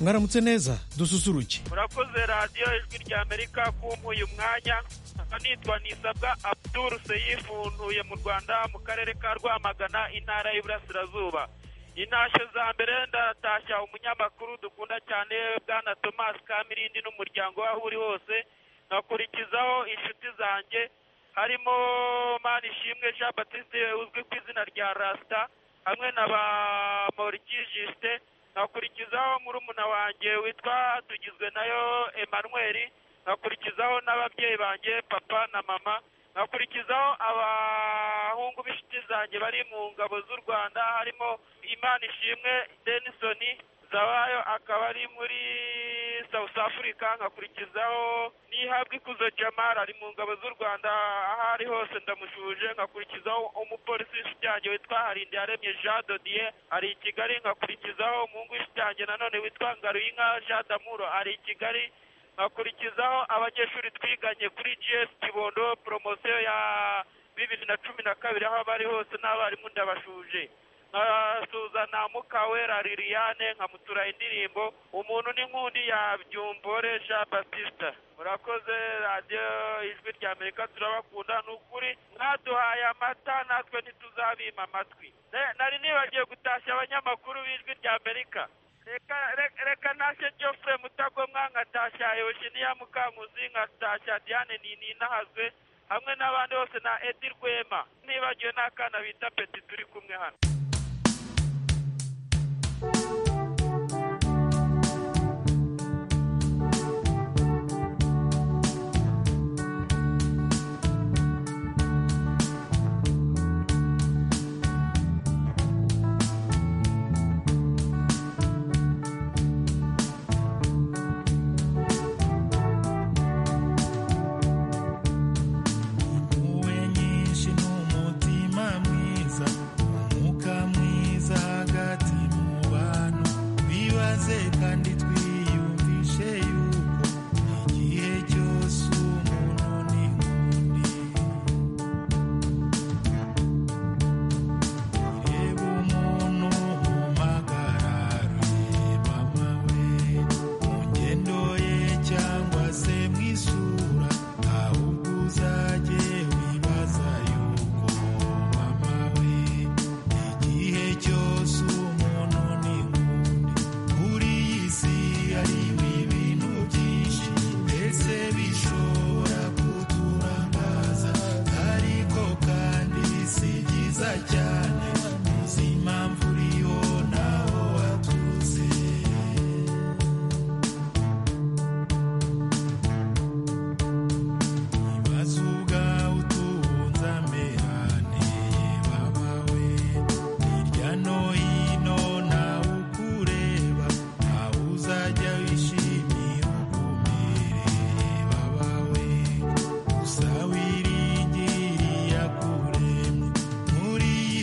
mwaramutse neza dususuruke. murakoze radiyo ijwi rya amerika kumpuye umwanya. nitwa Nisabwa Abdul Seyifu, ntuye mu Rwanda mu karere ka Rwamagana intara y'Iburasirazuba. Intashyo za mbere ndatashya umunyamakuru dukunda cyane bwana Thomas Kamirindi n'umuryango waho uri hose, nkakurikizaho inshuti zanjye harimo Manishimwe Jean Baptiste uzwi ku izina rya Rasta hamwe na ba Moriki Juste, nkakurikizaho murumuna wanjye witwa Tugizwe nayo Emmanuel, nkakurikizaho n'ababyeyi banjye papa na mama, nkakurikizaho abahungu b'inshuti zanjye bari mu ngabo z'u Rwanda harimo Imanishimwe Denison Zabayo akaba ari muri South Africa, nkakurikizaho Nihabwa Ikuzo Jamal ari mu ngabo z'u Rwanda aho ari hose ndamushuje, nkakurikizaho umupolisi w'inshuti yanjye witwa Harindiyaremye Jean Dodier ari i Kigali, nkakurikizaho umuhungu w'inshuti yanjye nanone witwa Ngaruyinka Jean Damuro ari i Kigali, nkakurikizaho abanyeshuri twiganye kuri GS Kibondo promosiyo ya 2012 aho bari hose n'abarimu ndabashuje. Suzana Mukawera Liliane nkamutura indirimbo umuntu n'inkundi ya Byumbore Jean Baptiste. Murakoze radiyo ijwi rya Amerika turabakunda, n'ukuri mwaduhaye amata natwe ntituzabima amatwi. Nari nibagiye gutashya abanyamakuru b'ijwi rya Amerika. Reka nashe Geoffrey Mutagomwa, nkatashya Eugenia Mukamuzi, nkatashya Diane Ninahazwe hamwe n'abandi bose na Edi Rwema, nibagiwe n'akana bita Peti turi kumwe hano. Muri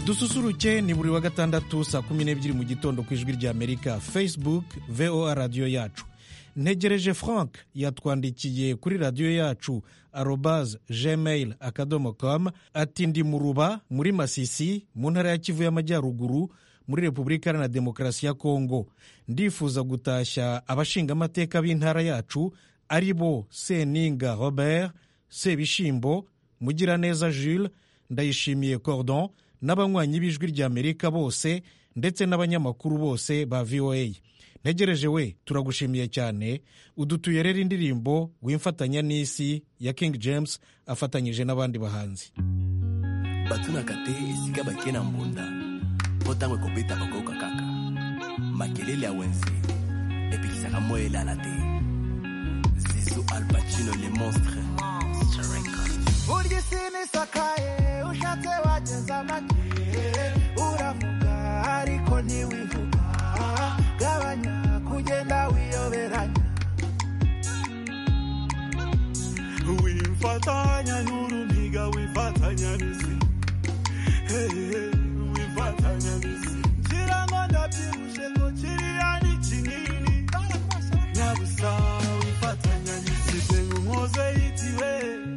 dususuruke ni buri wa gatandatu saa 12 mu gitondo ku ijwi rya Amerika, Facebook VOA radiyo yacu. Ntegereje Frank yatwandikiye kuri radiyo yacu @gmail.com ati ndi mu Ruba muri Masisi mu ntara ya Kivu y'Amajyaruguru muri Repubulika Iharanira Demokarasi ya Kongo. Ndifuza gutashya abashinga amateka b'intara yacu ari bo Seninga Robert, Sebishimbo, Mugiraneza Jules, Ndayishimiye Cordon n'abanywanyi b'ijwi rya Amerika bose ndetse n'abanyamakuru bose ba VOA. Ntegereje we, turagushimiye cyane. Udutuye rero indirimbo wimfatanya n'isi ya King James afatanyije n'abandi bahanzi. Batuna kate isiga bakena mbunda potangwe kopita bakoka kaka makelele ya wense epikisaka moela na te Zizu Al Pacino le monstre Urya sini sakaye ushatse wageza make uravuga ariko ntiwivuga gabanya kugenda wiyoberanya wifatanya n'urumiga wifatanya n'isi wifatanya n'isi ngira ngo ndabyibushe ngo kiriya ni kinini nyabusa wifatanya n'isi nkoze yitiwe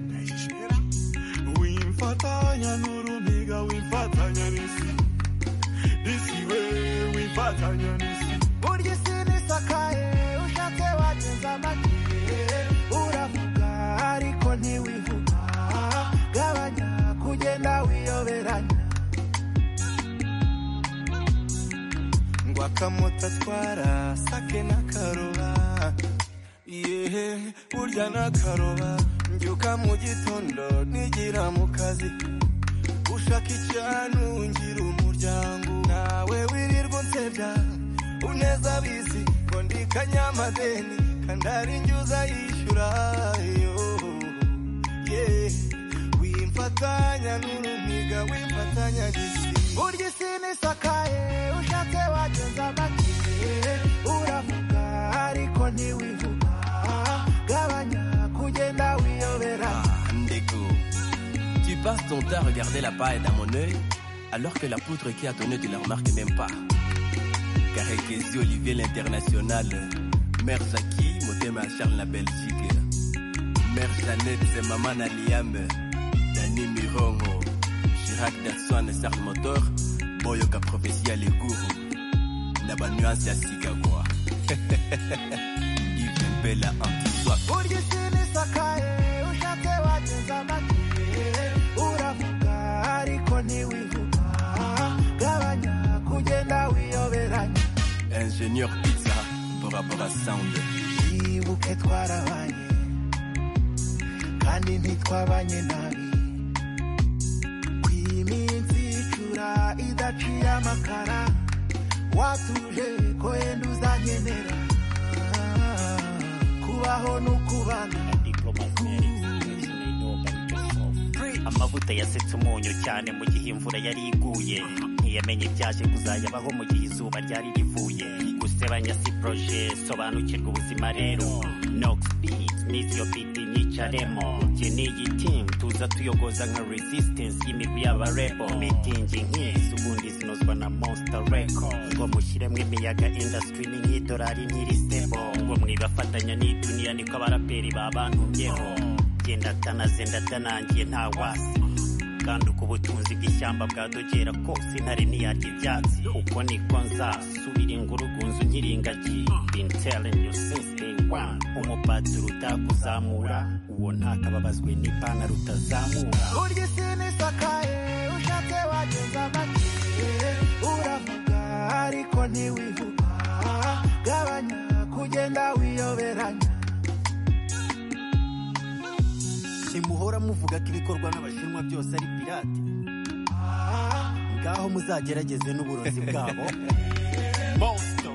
wifatanya n'urumiga wifatanya n'isi isiwe wifatanya n'isi burya isi nisakaye ushatse wageza make uravuga ariko ntiwivuga gabanya kugenda wiyoberanya ngo akamoto atwara sake n'akaroba burya n'akaroba mbyuka mu gitondo nigira mu kazi ushaka icyanu ngira umuryango nawe wirirwa unsebya uneza bizi ngo ndi kanyamadeni kandari njyuza yishyura wimfatanya n'urumiga wimfatanya n'isi burya isi nisakaye ushatse wageza make uravuga ariko ntiwivuga gabanya kugenda wiyoberanya Tu passes ton temps à regarder la paille dans mon œil, alors que la poutre qui a ton œil, tu la remarques même pas. Karekezi Olivier l'International, Mère Zaki, Motema Charles la Belgique, Mère Jeannette, c'est Maman Aliam, Dani Mirongo, Chirac Datsuan, Charles Motor, Boyoka Prophétie à l'Egourou, Naba Nuance à Sikagwa, Yves Mbela Antiswak. uravuga ariko ntiwivuga gabanya kugenda wiyoberanya Ingénieur Pizza pour rapport à sound yibuke twarabanye kandi ntitwabanye nabi kw'iminsi icura idaciye amakara watuje ko yenda uzanyenera kubaho n'ukubana amavuta yasetse umunyu cyane mu gihe imvura yari iguye ntiyamenye ibyaje kuzayabaho mu gihe izuba ryari rivuye gusebanya si proje sobanukirwa ubuzima rero Nox Beat niyo beat nyicaremo njye n'iyi team tuza tuyogoza nka resistance y'imigwi y'abarebo meeting nk'izi ubundi zinozwa na Monster Records ngo mushyiremo imiyaga industry ni nk'idolari nk'iri stable ngo mwibafatanya n'iduniya niko abaraperi babantumyeho genda tanangiye nta wasi kandi uko ubutunzi bw'ishyamba bwadogera kose intare ntiyarya ibyatsi uko niko nzasubira ingurugunzu nyiringagi been telling you since day one umupadiri utakuzamura uwo ntakababazwe n'ipantaro utazamura burya isi nisakaye ushatse wageza make uravuga ariko ntiwivuga gabanya kugenda wiyoberanya muhora muvuga ko ibikorwa n'abashinwa byose ari pirate ngaho muzagerageze n'uburozi bwabo Monster.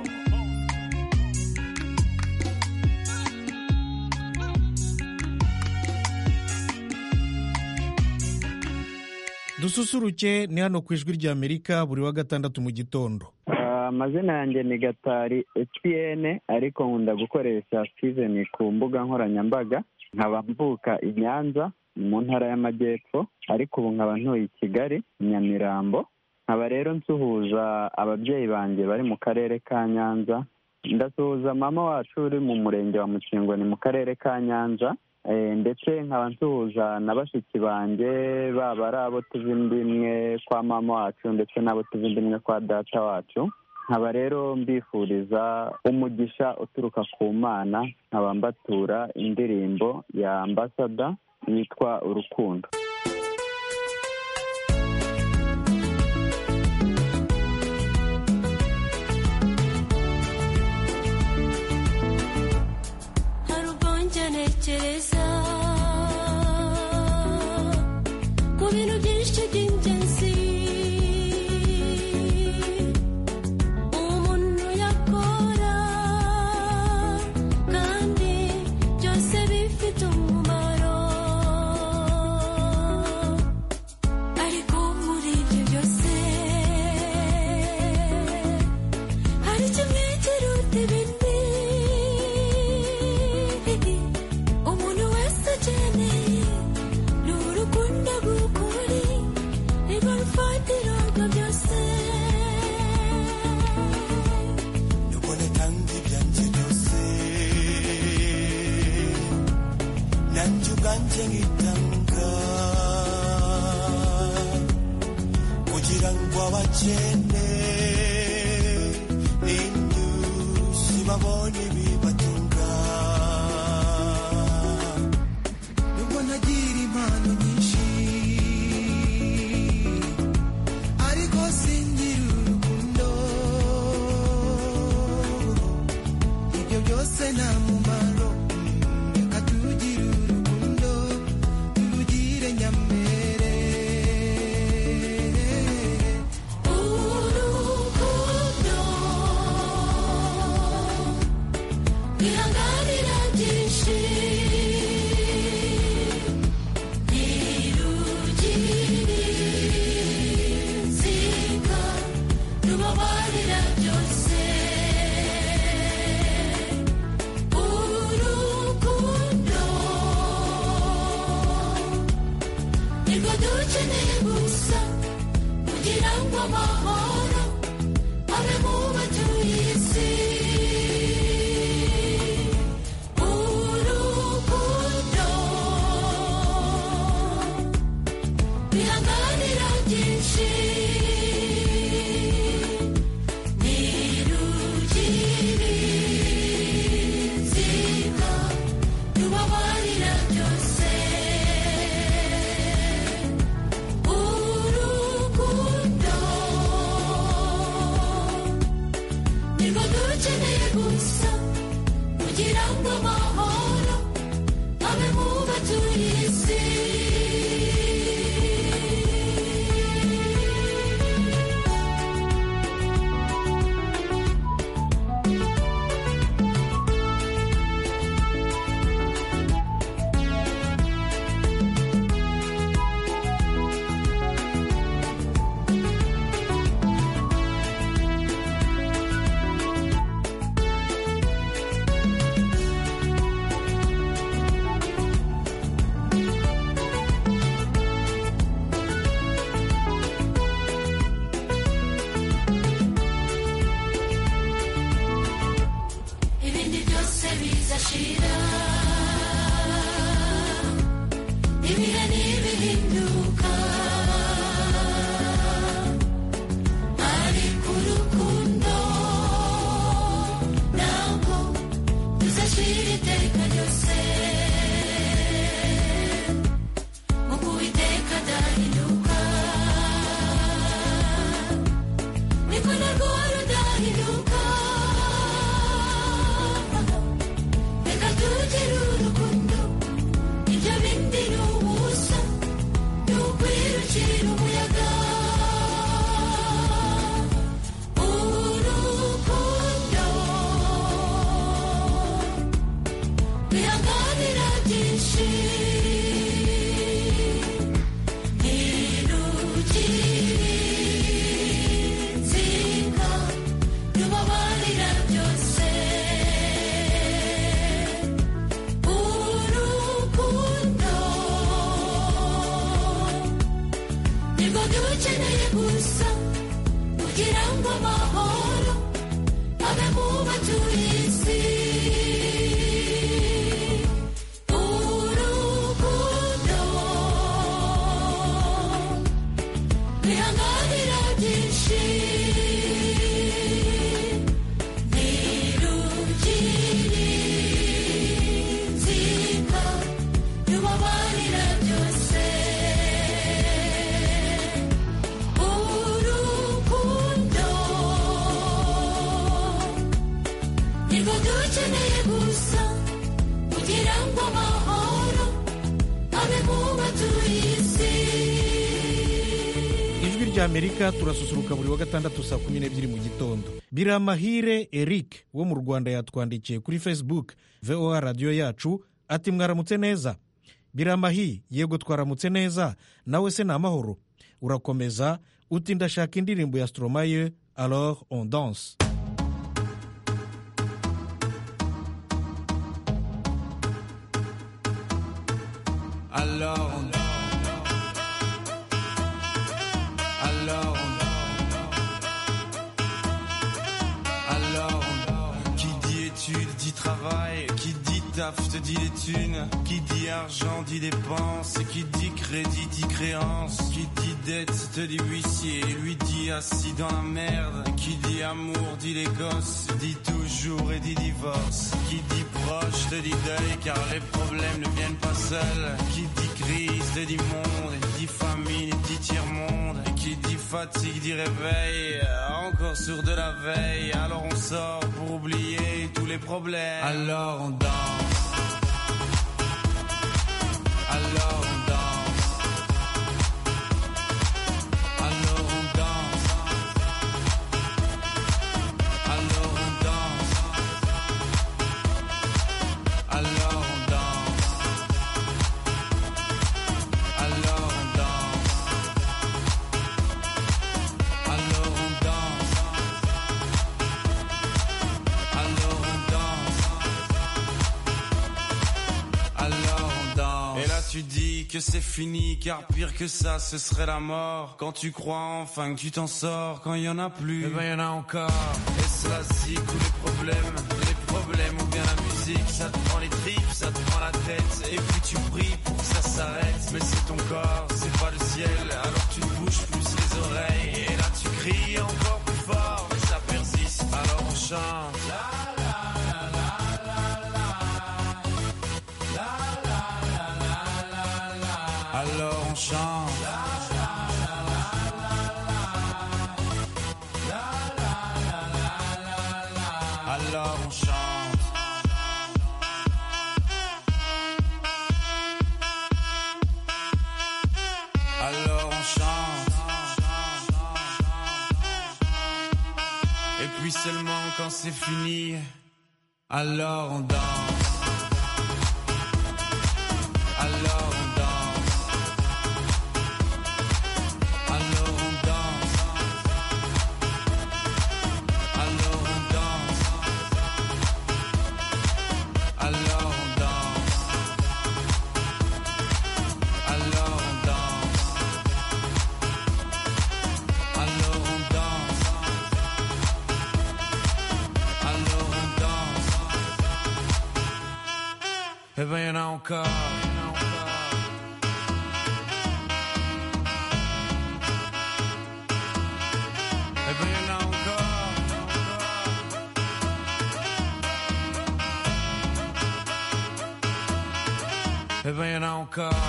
Dususuruke ni hano ku ijwi rya Amerika buri wa gatandatu mu gitondo. Amazina yanjye ni Gatari HPN ariko nkunda gukoresha Steven ku mbuga nkoranyambaga. Nkaba mvuka i Nyanza mu ntara y'Amajyepfo ariko ubu nkaba ntuye i Kigali Nyamirambo. nkaba rero nsuhuza ababyeyi banjye bari mu karere ka Nyanza, ndasuhuza mama wacu uri mu murenge wa Mukingo ni mu karere ka Nyanza, ndetse nkaba nsuhuza na bashiki banjye baba ari abo tuva inda imwe kwa mama wacu ndetse n'abo tuva inda imwe kwa data wacu. Nkaba rero mbifuriza umugisha uturuka ku Mana, nkaba mbatura indirimbo ya Ambassador yitwa Urukundo. Reka tujye dukeneye gusa kugira ngo amahoro abe mu batuye isi. Ijwi ry'Amerika turasusuruka buri wa gatandatu saa 12 mu gitondo. Biramahire Eric wo mu Rwanda yatwandikiye kuri Facebook VOA radio yacu ati mwaramutse neza. Biramahi, yego twaramutse neza, nawe se n'amahoro. Urakomeza uti ndashaka indirimbo ya Stromae, alors on danse. Alors on qui dit études dit travail, qui dit taf te dit les thunes, qui dit argent dit dépenses, qui dit crédit dit créance, qui dit dette te dit huissier, lui dit assis dans la merde, qui dit amour dit les gosses, dit toujours et dit divorce, qui dit proche te dit deuil car les problèmes ne viennent pas seuls, qui dit crise te dit monde, dit famine dit tiers-monde, et qui dit fatigue dit réveil, encore sur de la veille, alors on sort pour oublier tous les problèmes, alors on danse. Alors on danse. Alors on danse. Alors on danse. Alors on danse. Alors on danse. Alors on danse. Alors on danse. Alors on danse. Et là tu dis que c'est fini, car pire que ça ce serait la mort. Quand tu crois enfin que tu t'en sors, quand il y en a plus, eh ben il y en a encore. Et cela zik ou les problèmes ou bien la musique, ça te prend les tripes, ça te prend la tête. Et puis tu pries pour que ça s'arrête, mais c'est ton corps, c'est pas le ciel. Alors tu te bouges plus les oreilles, et là tu cries encore plus fort, mais ça persiste. Alors on chante. Alors on chante. Alors on chante. Alors on chante. Et puis seulement quand c'est fini, alors on danse. Alors on danse. Alors on danse. Alors on danse. Alors on danse. Alors on danse. Alors on danse. Alors on danse. Eh ben y'en a encore. Eh ben y'en a encore.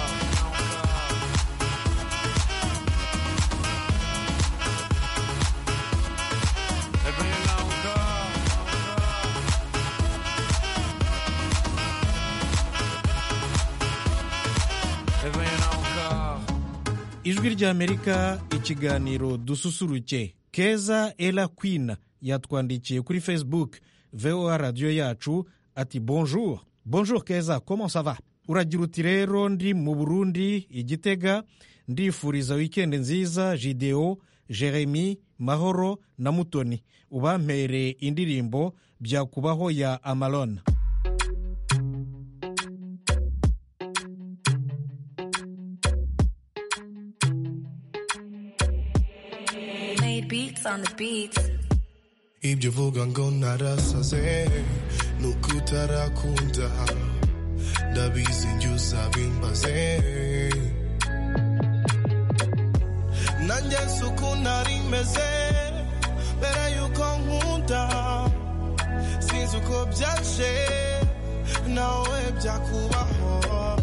Eh ben y'en a encore. Eh ben y'en a encore. Ijwi ry'Amerika ikiganiro dususuruke. Keza Ella Queen yatwandikiye kuri Facebook VOA radio yacu ati bonjour. Bonjour Keza, comment ça va? Uragira uti rero ndi mu Burundi Igitega, ndifuriza weekend nziza Jideo, Jeremy, Mahoro na Mutoni. Ubampere indirimbo byakubaho ya Amalon. Made beats on the beats. Ibyo vuga ngo narasaze nukutarakunda ndabizi njye uzabimbaze nanjye nsuku nari meze mbere yuko nkunda sinzi uko byaje nawe byakubaho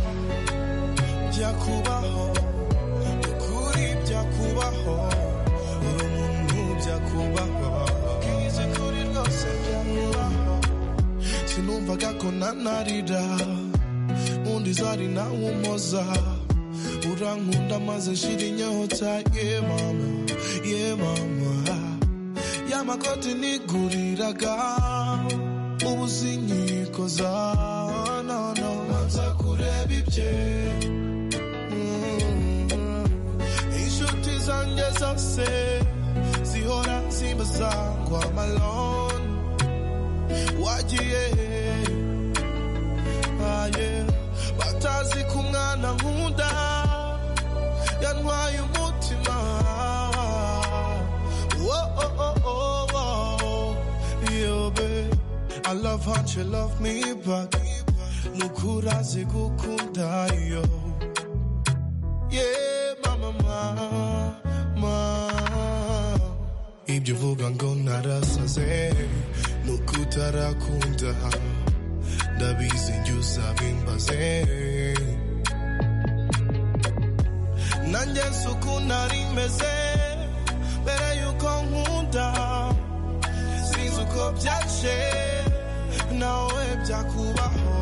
ukuri byakubaho uri umuntu byakubaho kize kuri rwose byakubaho numvaga ko nanarira undi zari nawe umoza urankunda maze nshira inyota yeah mama y'amakoti niguriraga ubu sinyikoza no nza kureba ibye inshuti zanjye zose zihora zimbaza ngo amalone wagiye batazi ko umwana nkunda yantwaye umutima yo babe I love how you love me back nukuri azi gukunda yo yeah mama ibyo uvuga ngo narasaze nuko utarakunda ndabizi njye uzabimbaze nanjye suku nari meze mbere yuko nkunda sinzi uko byaje nawe byakubaho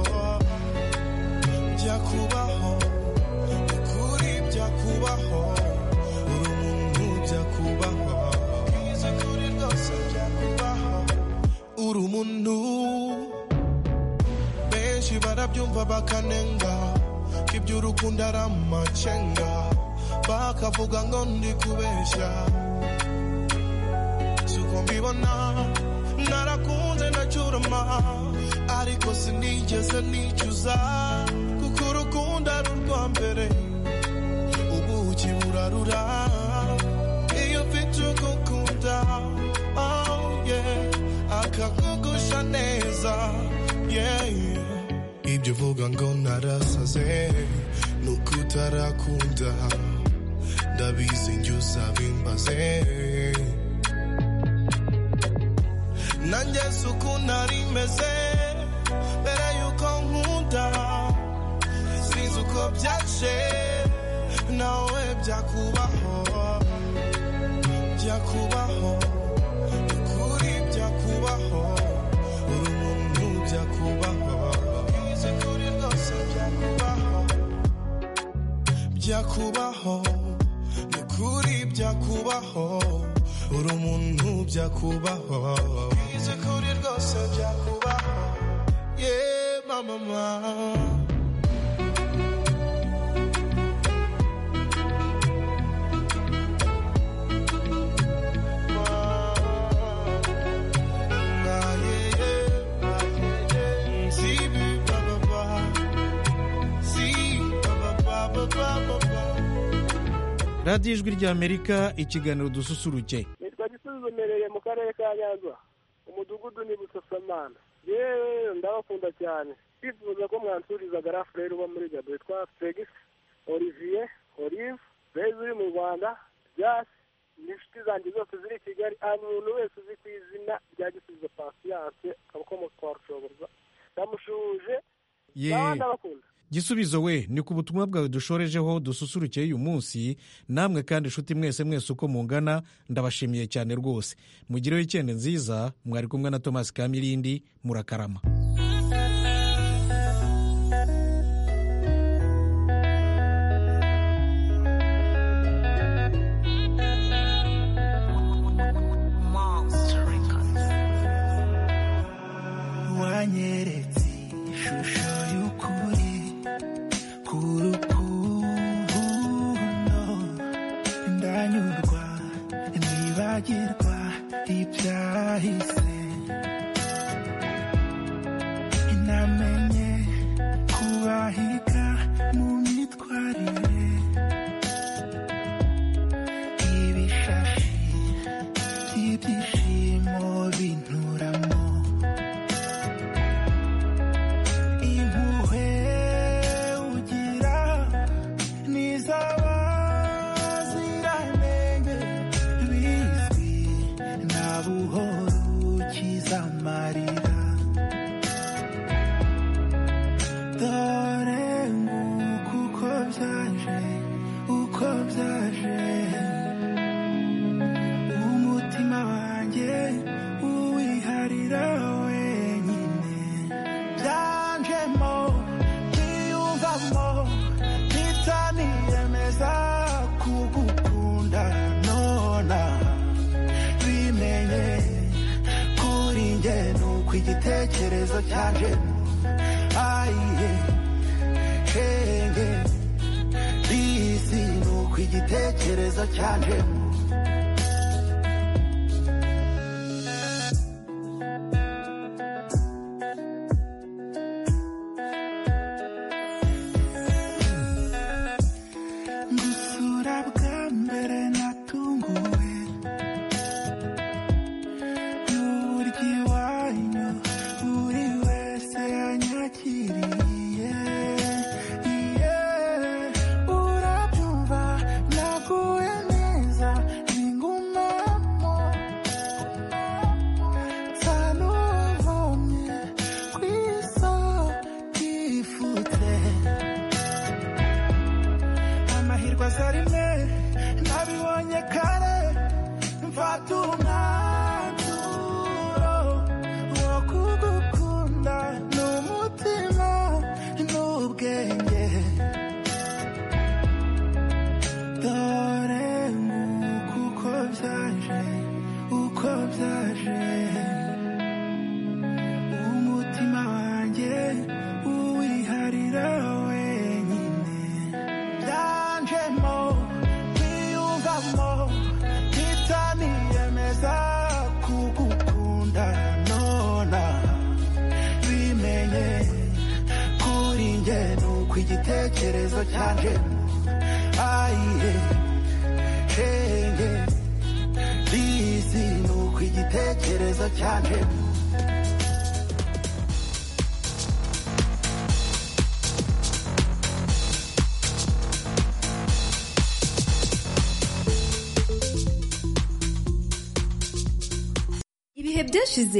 ukuri byakubaho uri umuntu byakubaho izi kuri rwose byakubaho uri umuntu benshi barabyumva bakanenga ko iby'urukundo ari amacenga bakavuga ngo ndi kubeshya suko mbibona narakunze ndacyurama ariko sinigeze nicuza kuko urukundo ari urwa mbere ubuki burarura iyo mfite ugukunda oh yeah akakugusha neza yeah ibyo uvuga ngo narasaze nuko utarakunda ndabizi njye uzabimbaze nanjye suku nari meze mbere yuko nkunda sinzi uko byaje nawe byakubaho ukuri byakubaho uri umuntu byakubaho izi kuri rwose byakubaho ukuri byakubaho uri umuntu byakubaho izi kuri rwose byakubaho yeah mama radiyo ijwi ry'amerika ikiganiro dususuruke nitwa Gisubizo mereye mu karere ka Nyanza umudugudu ni Busasamana yewe ndabakunda cyane twifuza ko mwansurizaga rafureri uba muri Gabon witwa Felix Olivier Olive beza uri mu Rwanda byasi n'inshuti zanjye zose ziri i Kigali umuntu wese uzi ku izina rya Gisubizo Patience akabakomoka kwa Rushoboza ndamushuje ndabakunda Gisubizo we ni ku butumwa bwawe dushorejeho dususurukeye uyu munsi namwe kandi inshuti mwese uko mungana ndabashimiye cyane rwose mugireho icyende nziza mwari kumwe na Thomas Kamilindi murakarama wanyeretse ishusho y'ukuri kurukundo ndanyurwa nibagirwa ibyahise nuko igitekerezo cyaje ayiye shenge disi nuko igitekerezo cyaje igitekerezo cyaje ayiye shenge disi nuko igitekerezo cyaje ibihe byashize